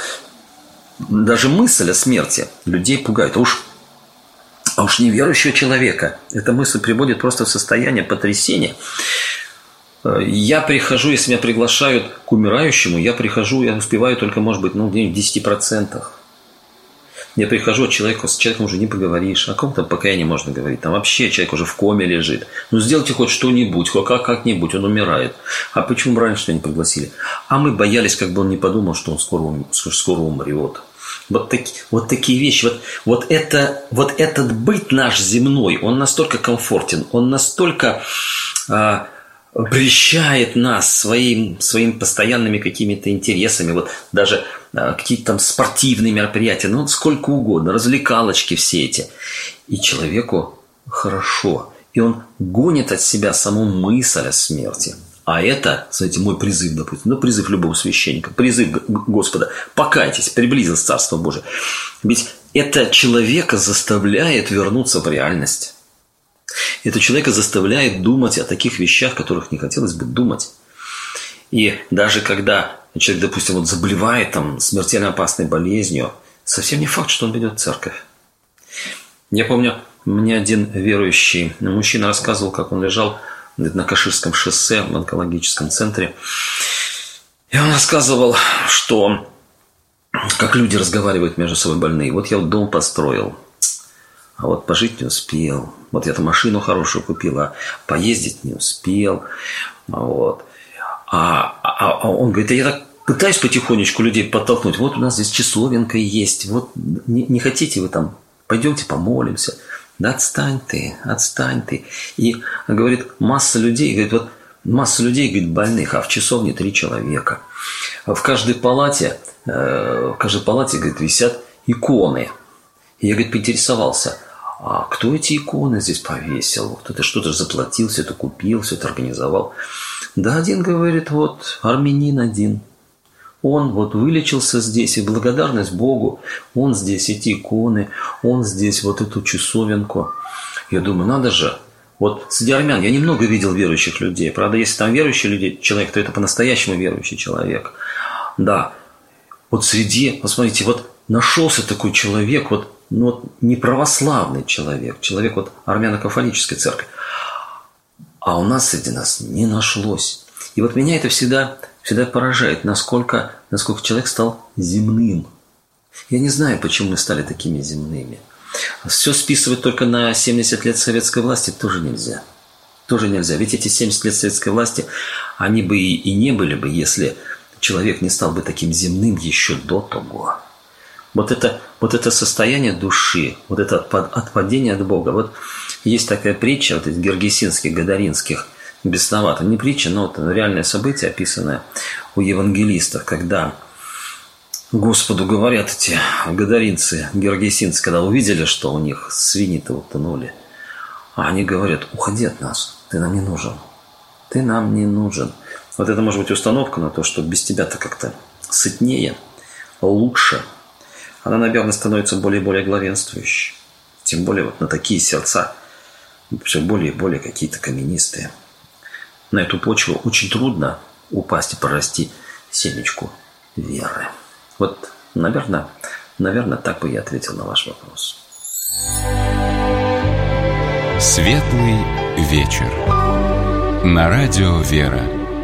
[SPEAKER 4] даже мысль о смерти людей пугает. А уж, а уж неверующего человека эта мысль приводит просто в состояние потрясения. Я прихожу, если меня приглашают к умирающему, я прихожу, я успеваю только, может быть, ну, где-нибудь в десяти процентах. Я прихожу, человеку, с человеком уже не поговоришь. О ком-то покаянии можно говорить. Там вообще человек уже в коме лежит. Ну, сделайте хоть что-нибудь, хоть как- как-нибудь, он умирает. А почему раньше не пригласили? А мы боялись, как бы он не подумал, что он скоро, ум- скоро умрет. Вот, таки, вот такие вещи. Вот, вот, это, вот этот быт наш земной, он настолько комфортен, он настолько... А, прельщает нас своим, своим постоянными какими-то интересами, вот даже а, какие-то там спортивные мероприятия, ну, сколько угодно, развлекалочки все эти. И человеку хорошо. И он гонит от себя саму мысль о смерти. А это, знаете, мой призыв, допустим, ну, призыв любого священника, призыв Господа, покайтесь, приблизилось Царство Божие. Ведь это человека заставляет вернуться в реальность. Это человека заставляет думать о таких вещах, о которых не хотелось бы думать. И даже когда человек, допустим, вот заболевает там, смертельно опасной болезнью, совсем не факт, что он ведет в церковь. Я помню, мне один верующий мужчина рассказывал, как он лежал на Каширском шоссе в онкологическом центре. И он рассказывал, что как люди разговаривают между собой больные. Вот я вот дом построил, а вот пожить не успел. Вот я эту машину хорошую купил, а поездить не успел. Вот. А, а, а он говорит, а я так пытаюсь потихонечку людей подтолкнуть. Вот у нас здесь часовенка есть. Вот не, не хотите вы там, пойдемте помолимся. Да отстань ты, отстань ты. И говорит, масса людей, говорит, вот масса людей, говорит, больных, а в часовне три человека. В каждой палате, в каждой палате, говорит, висят иконы. И я, говорит, поинтересовался, а кто эти иконы здесь повесил? Кто-то что-то заплатил, все это купил, все это организовал. Да один, говорит, вот армянин один. Он вот вылечился здесь, и благодарность Богу, он здесь эти иконы, он здесь вот эту часовенку. Я думаю, надо же. Вот среди армян я немного видел верующих людей. Правда, если там верующий людей, человек, то это по-настоящему верующий человек. Да. Вот среди, посмотрите, вот нашелся такой человек, вот, ну, вот не православный человек, человек вот армяно-кафолической церкви. А у нас среди нас не нашлось. И вот меня это всегда, всегда поражает, насколько, насколько человек стал земным. Я не знаю, почему мы стали такими земными. Все списывать только на семьдесят лет советской власти тоже нельзя. Тоже нельзя. Ведь эти семьдесят лет советской власти, они бы и, и не были бы, если человек не стал бы таким земным еще до того. Вот это, вот это состояние души, вот это отпадение от Бога. Вот есть такая притча вот из гергесинских, гадаринских, бесновато. Не притча, но вот реальное событие, описанное у евангелистов, когда Господу говорят эти гадаринцы, гергесинцы, когда увидели, что у них свиньи-то утонули, а они говорят, уходи от нас, ты нам не нужен, ты нам не нужен. Вот это может быть установка на то, что без тебя-то как-то сытнее, лучше. Она, наверное, становится более и более главенствующей. Тем более вот на такие сердца, все более и более какие-то каменистые. На эту почву очень трудно упасть и прорасти семечку веры. Вот, наверное, наверное, так бы я ответил на ваш вопрос.
[SPEAKER 2] Светлый вечер. На радио «Вера».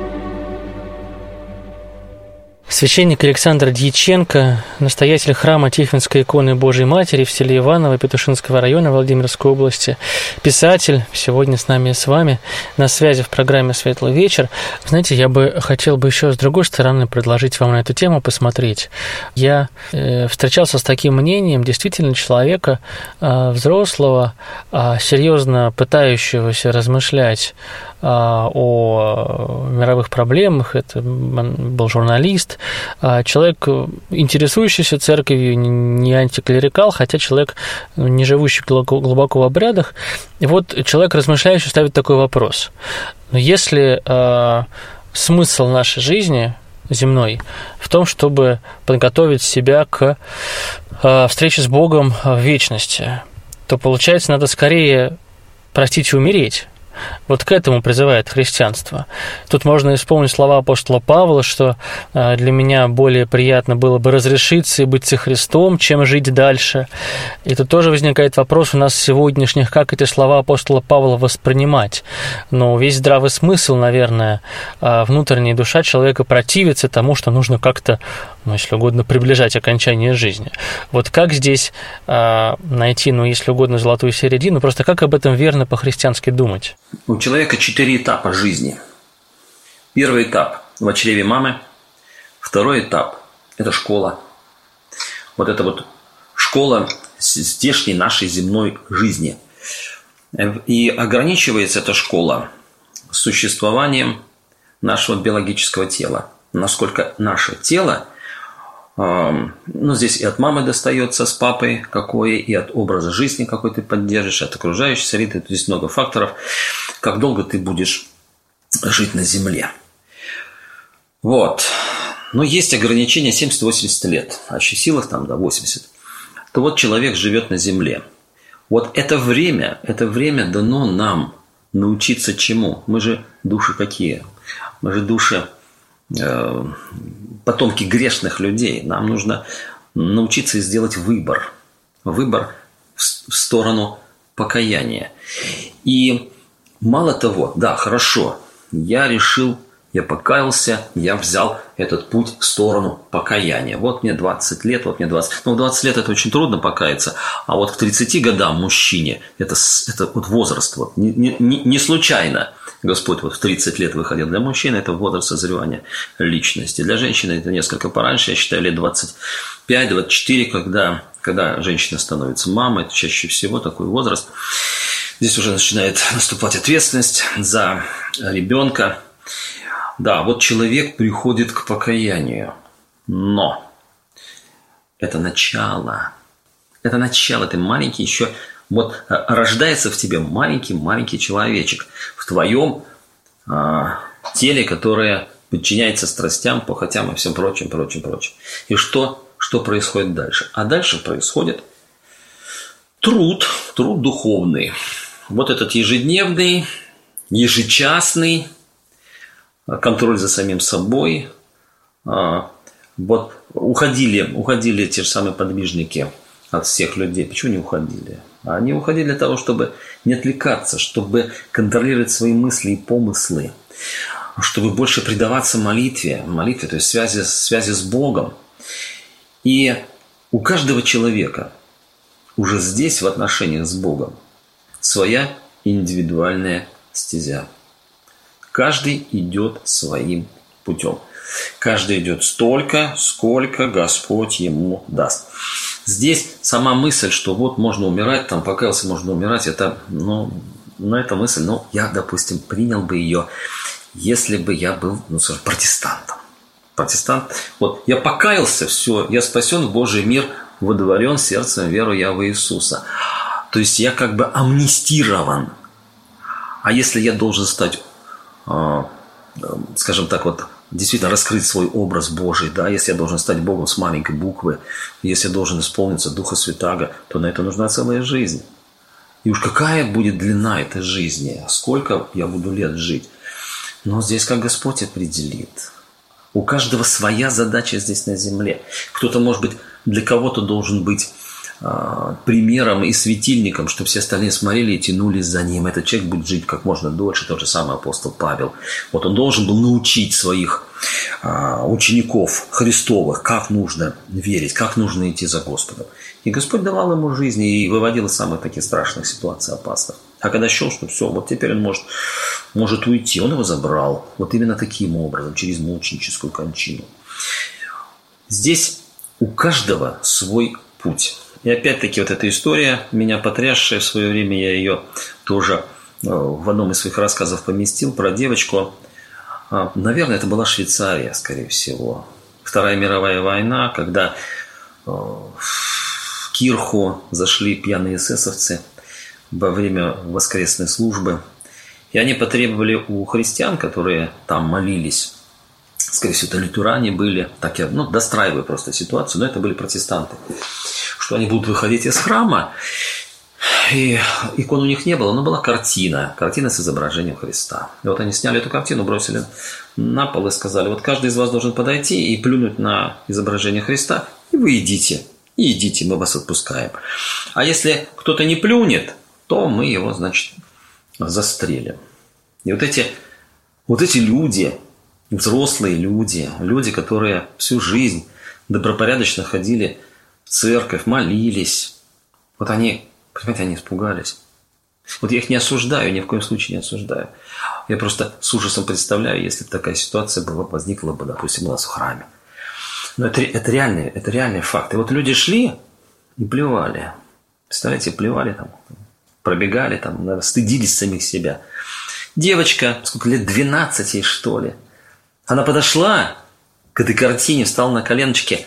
[SPEAKER 3] Священник Александр Дьяченко, настоятель храма Тихвинской иконы Божией Матери в селе Иваново Петушинского района Владимирской области, писатель, сегодня с нами и с вами на связи в программе «Светлый вечер». Знаете, я бы хотел бы еще с другой стороны предложить вам на эту тему посмотреть. Я э, встречался с таким мнением действительно человека э, взрослого, э, серьезно пытающегося размышлять э, о мировых проблемах. Это был журналист, человек, интересующийся церковью, не антиклерикал, хотя человек, не живущий глубоко в обрядах. И вот человек, размышляющий, ставит такой вопрос. Но если э, смысл нашей жизни земной в том, чтобы подготовить себя к э, встрече с Богом в вечности, то, получается, надо скорее, простите, умереть. Вот к этому призывает христианство. Тут можно вспомнить слова апостола Павла, что для меня более приятно было бы разрешиться и быть со Христом, чем жить дальше. И тут тоже возникает вопрос у нас сегодняшних, как эти слова апостола Павла воспринимать. Но весь здравый смысл, наверное, внутренняя душа человека противится тому, что нужно как-то, ну, если угодно, приближать окончание жизни. Вот как здесь найти, ну, если угодно, золотую середину, просто как об этом верно по-христиански думать?
[SPEAKER 4] У человека четыре этапа жизни. Первый этап – в чреве мамы. Второй этап – это школа. Вот это вот школа здешней нашей земной жизни. И ограничивается эта школа существованием нашего биологического тела. Насколько наше тело, ну, здесь и от мамы достается с папой какое, и от образа жизни какой ты поддержишь, от окружающей среды. Здесь много факторов. Как долго ты будешь жить на земле. Вот. Но есть ограничение семьдесят-восемьдесят лет. А в силах там до восьмидесяти. То вот человек живет на земле. Вот это время, это время дано нам научиться чему? Мы же души какие? Мы же души э, потомки грешных людей. Нам нужно научиться сделать выбор. Выбор в, в сторону покаяния. И мало того, да, хорошо, я решил, я покаялся, я взял этот путь в сторону покаяния. Вот мне двадцать лет, вот мне двадцать. Ну, в двадцать лет это очень трудно покаяться, а вот к тридцати годам мужчине, это, это вот возраст, вот, не, не, не случайно Господь вот в тридцать лет выходил. Для мужчины это возраст созревания личности. Для женщины это несколько пораньше, я считаю, лет двадцать пять - двадцать четыре, когда, когда женщина становится мамой, это чаще всего такой возраст. Здесь уже начинает наступать ответственность за ребенка. Да, вот человек приходит к покаянию, но это начало, это начало, ты маленький еще, вот рождается в тебе маленький-маленький человечек в твоем а, теле, которое подчиняется страстям, похотям и всем прочим, прочим, прочим. И что, что происходит дальше? А дальше происходит труд, труд духовный. Вот этот ежедневный, ежечасный, контроль за самим собой. Вот уходили, уходили те же самые подвижники от всех людей. Почему не уходили? Они уходили для того, чтобы не отвлекаться, чтобы контролировать свои мысли и помыслы, чтобы больше предаваться молитве, молитве, то есть связи, связи с Богом. И у каждого человека уже здесь, в отношениях с Богом, своя индивидуальная стезя. Каждый идет своим путем. Каждый идет столько, сколько Господь ему даст. Здесь сама мысль, что вот можно умирать, там покаялся, можно умирать, это, ну, ну, это мысль, ну, я, допустим, принял бы ее, если бы я был, ну, скажем, протестантом. Протестант. Вот я покаялся, все, я спасен в Божий мир, водворен сердцем, веру я в Иисуса. То есть я как бы амнистирован. А если я должен стать, скажем так, вот действительно раскрыть свой образ Божий, да, если я должен стать Богом с маленькой буквы, если я должен исполниться Духа Святаго, то на это нужна целая жизнь. И уж какая будет длина этой жизни, сколько я буду лет жить. Но здесь как Господь определит. У каждого своя задача здесь на земле. Кто-то, может быть, для кого-то должен быть э, примером и светильником, чтобы все остальные смотрели и тянулись за ним. Этот человек будет жить как можно дольше. Тот же самый апостол Павел. Вот он должен был научить своих э, учеников Христовых, как нужно верить, как нужно идти за Господом. И Господь давал ему жизнь и выводил из самых таких страшных ситуаций, опасных. А когда счел, что все, вот теперь он может, может уйти, он его забрал. Вот именно таким образом, через мученическую кончину. Здесь у каждого свой путь. И опять-таки вот эта история, меня потрясшая в свое время, я ее тоже в одном из своих рассказов поместил, про девочку. Наверное, это была Швейцария, скорее всего. Вторая мировая война, когда в кирху зашли пьяные эсэсовцы во время воскресной службы. И они потребовали у христиан, которые там молились, скорее всего, это лютеране были, так я ну, достраиваю просто ситуацию, но это были протестанты, что они будут выходить из храма, и икон у них не было, но была картина, картина с изображением Христа. И вот они сняли эту картину, бросили на пол и сказали, вот каждый из вас должен подойти и плюнуть на изображение Христа, и вы идите, и идите, мы вас отпускаем. А если кто-то не плюнет, то мы его, значит, застрелим. И вот эти, вот эти люди, взрослые люди, люди, которые всю жизнь добропорядочно ходили в церковь, молились, вот они, понимаете, они испугались. Вот я их не осуждаю, ни в коем случае не осуждаю. Я просто с ужасом представляю, если бы такая ситуация была, возникла бы, допустим, у нас в храме. Но это, это, реальный, это реальный факт. И вот люди шли и плевали. Представляете, плевали там, пробегали там, наверное, стыдились самих себя. Девочка, сколько лет, двенадцать ей, что ли. Она подошла к этой картине, встала на коленочки,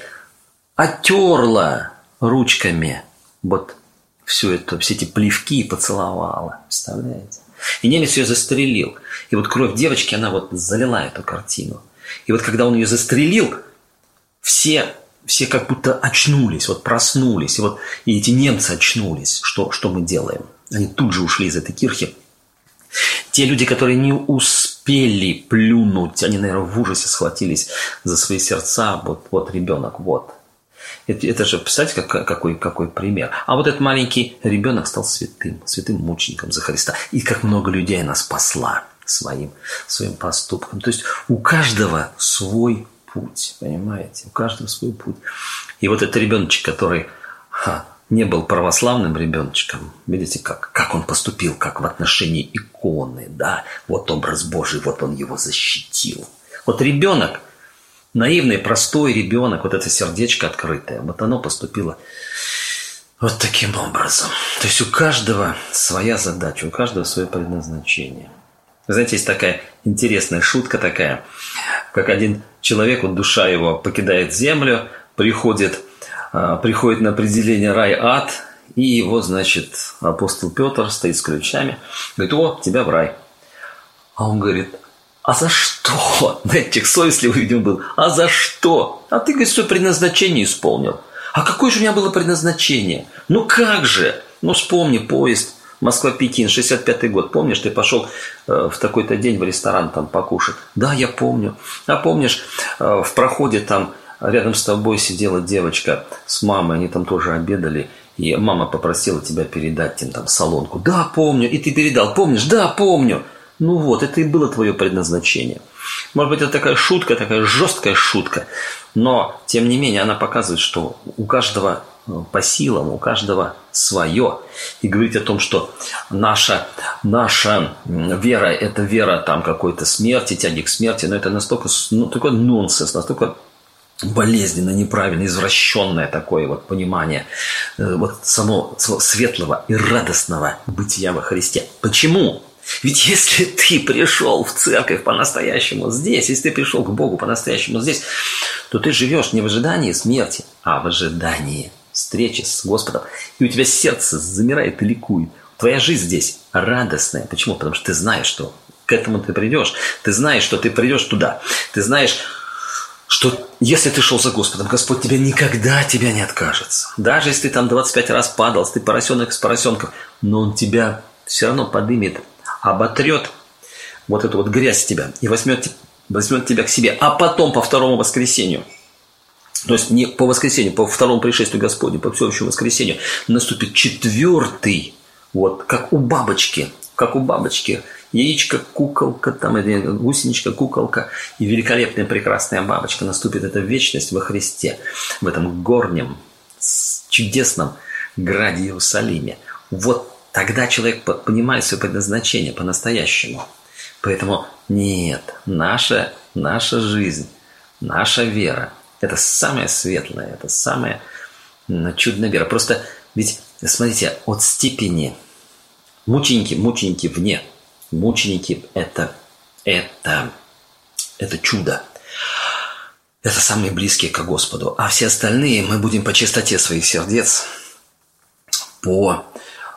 [SPEAKER 4] оттерла ручками вот все это, все эти плевки и поцеловала. Представляете? И немец ее застрелил. И вот кровь девочки, она вот залила эту картину. И вот когда он ее застрелил, все... Все как будто очнулись, вот проснулись. И вот и эти немцы очнулись. Что, что мы делаем? Они тут же ушли из этой кирхи. Те люди, которые не успели плюнуть, они, наверное, в ужасе схватились за свои сердца. Вот, вот ребенок, вот. Это, это же, представьте, как, какой, какой пример. А вот этот маленький ребенок стал святым, святым мучеником за Христа. И как много людей она спасла своим, своим поступком. То есть у каждого свой путь, понимаете? У каждого свой путь. И вот этот ребеночек, который ха, не был православным ребеночком, видите, как, как он поступил, как в отношении иконы, да? Вот образ Божий, вот он его защитил. Вот ребенок, наивный, простой ребенок, вот это сердечко открытое, вот оно поступило вот таким образом. То есть у каждого своя задача, у каждого свое предназначение. Вы знаете, есть такая интересная шутка такая, как один человек, вот душа его покидает землю, приходит, приходит на определение рай-ад, и его, значит, апостол Петр стоит с ключами, говорит: о, тебя в рай. А он говорит: а за что? Знаете, совестливый, видимо, был. А за что? А ты, говорит, свое предназначение исполнил. А какое же у меня было предназначение? Ну как же? Ну вспомни поезд Москва-Пекин, шестьдесят пятый год. Помнишь, ты пошел в такой-то день в ресторан там покушать? Да, я помню. А помнишь, в проходе там рядом с тобой сидела девочка с мамой, они там тоже обедали, и мама попросила тебя передать им там солонку. Да, помню. И ты передал. Помнишь? Да, помню. Ну вот, это и было твое предназначение. Может быть, это такая шутка, такая жесткая шутка, но, тем не менее, она показывает, что у каждого по силам, у каждого свое. И говорить о том, что наша, наша вера – это вера там какой-то смерти, тяги к смерти, но это настолько, ну, такой нонсенс, настолько болезненно, неправильно, извращенное такое вот понимание вот самого светлого и радостного бытия во Христе. Почему? Ведь если ты пришел в церковь по-настоящему здесь, если ты пришел к Богу по-настоящему здесь, то ты живешь не в ожидании смерти, а в ожидании встречи с Господом. И у тебя сердце замирает и ликует. Твоя жизнь здесь радостная. Почему? Потому что ты знаешь, что к этому ты придешь. Ты знаешь, что ты придешь туда. Ты знаешь, что если ты шел за Господом, Господь тебя никогда тебя не откажется. Даже если ты там двадцать пять раз падал, ты поросенок из поросенков, но Он тебя все равно подымет, оботрет вот эту вот грязь с тебя и возьмет, возьмет тебя к себе, а потом по второму воскресению, то есть не по воскресенью, по второму пришествию Господню, по всеобщему воскресению, наступит четвертый, вот как у бабочки, как у бабочки, яичко, куколка, там, гусеничка, куколка и великолепная прекрасная бабочка, наступит эта вечность во Христе, в этом горнем, чудесном граде Иерусалиме. Вот тогда человек понимает свое предназначение по-настоящему. Поэтому нет, наша, наша жизнь, наша вера – это самая светлая, это самая чудная вера. Просто ведь, смотрите, от степени мученики, мученики вне, мученики – это, это, это чудо. Это самые близкие к Господу. А все остальные мы будем по чистоте своих сердец, по…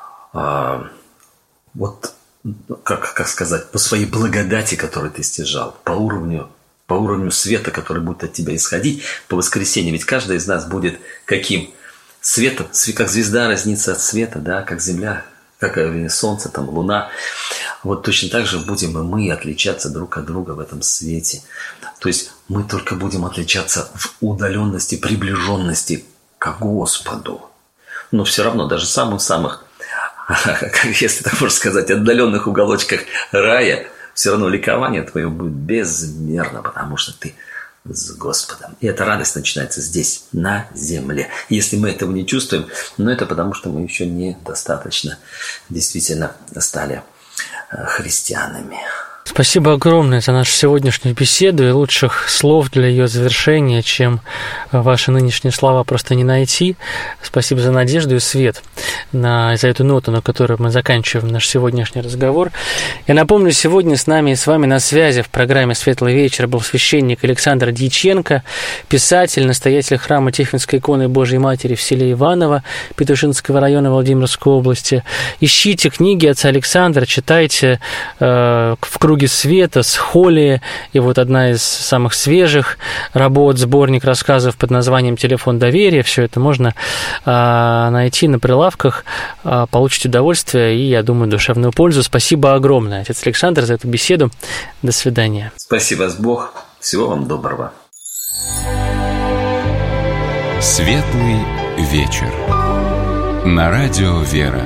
[SPEAKER 4] вот, как, как сказать, по своей благодати, которую ты стяжал, по уровню, по уровню света, который будет от тебя исходить по воскресенье. Ведь каждый из нас будет каким? Светом, как звезда разнится от света, да, как земля, как солнце, там, луна. Вот точно так же будем и мы отличаться друг от друга в этом свете. То есть мы только будем отличаться в удаленности, приближенности к Господу. Но все равно, даже в самых-самых, если так можно сказать, отдаленных уголочках рая, все равно ликование твое будет безмерно, потому что ты с Господом. И эта радость начинается здесь, на земле. Если мы этого не чувствуем, но это потому, что мы еще недостаточно действительно стали христианами.
[SPEAKER 3] Спасибо огромное за нашу сегодняшнюю беседу, и лучших слов для ее завершения, чем ваши нынешние слова, просто не найти. Спасибо за надежду и свет, на, за эту ноту, на которой мы заканчиваем наш сегодняшний разговор. Я напомню, сегодня с нами и с вами на связи в программе «Светлый вечер» был священник Александр Дьяченко, писатель, настоятель храма Тихвинской иконы Божией Матери в селе Иваново Петушинского района Владимирской области. Ищите книги отца Александра, читайте э, в круге света, с Холли, и вот одна из самых свежих работ, сборник рассказов под названием «Телефон доверия». Все это можно а, найти на прилавках, а, получите удовольствие и, я думаю, душевную пользу. Спасибо огромное, отец Александр, за эту беседу. До свидания.
[SPEAKER 4] Спасибо, Бог. Всего вам доброго.
[SPEAKER 2] Светлый вечер. На радио «Вера».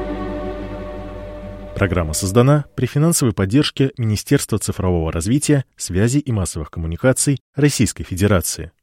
[SPEAKER 1] Программа создана при финансовой поддержке Министерства цифрового развития, связи и массовых коммуникаций Российской Федерации.